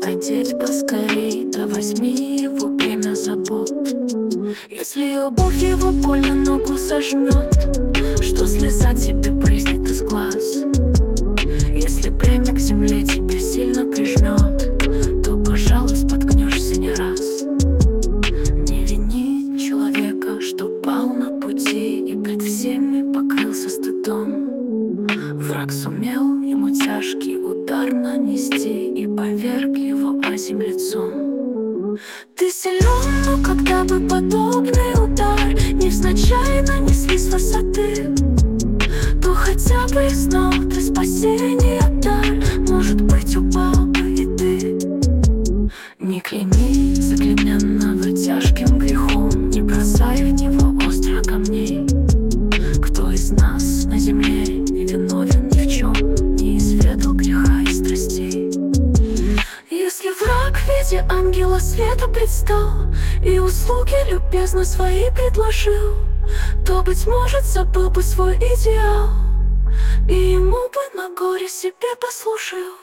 одеть поскорей, да возьми его время забот. Если обувь его больно ногу сожмет, что слеза тебе брызнет из глаз. Если бремя к земле тебя сильно прижмет, то, пожалуй, споткнешься не раз. Не вини человека, что пал на пути и пред всеми покрылся стыдом. Враг сумел ему тяжкий удар нанести и поверг его озимь лицом. Ты силен, но когда бы подобный удар невзначай нанесли с высоты, то хотя бы и знал ты спасение дар. Может быть, упал бы и ты. Не клейми заклейменного тяжким грехом, не бросай в него остро камней. Кто из нас на земле не виновен ни в чем, не изведал греха и страстей? Если враг в виде ангела света предстал и услуги любезно свои предложил, то, быть может, забыл бы свой идеал и ему бы на горе себе послужил.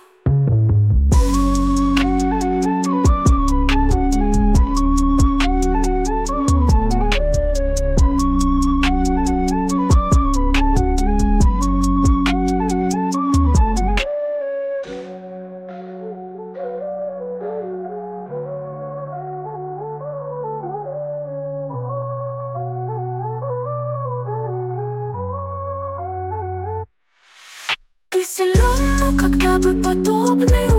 Ты силен, но когда бы подобный